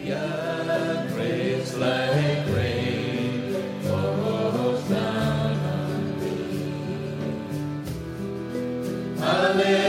Grace like rain falls down on me. Hallelujah.